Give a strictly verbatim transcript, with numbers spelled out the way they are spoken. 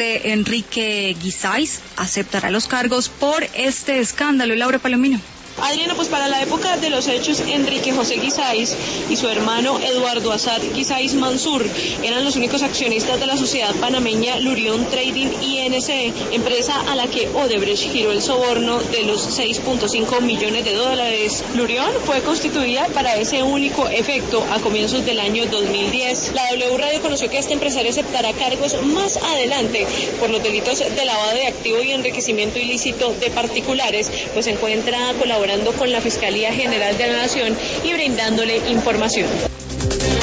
Enrique Guisáiz aceptará los cargos por este escándalo. Laura Palomino. Adriana, pues para la época de los hechos, Enrique José Guisáiz y su hermano Eduardo Assad Guisáiz Mansur eran los únicos accionistas de la sociedad panameña Lurión Trading I N C, empresa a la que Odebrecht giró el soborno de los seis punto cinco millones de dólares. Lurión fue constituida para ese único efecto a comienzos del año dos mil diez. La W Radio conoció que este empresario aceptará cargos más adelante por los delitos de lavado de activos y enriquecimiento ilícito de particulares, pues se encuentra colaborando con la Fiscalía General de la Nación y brindándole información.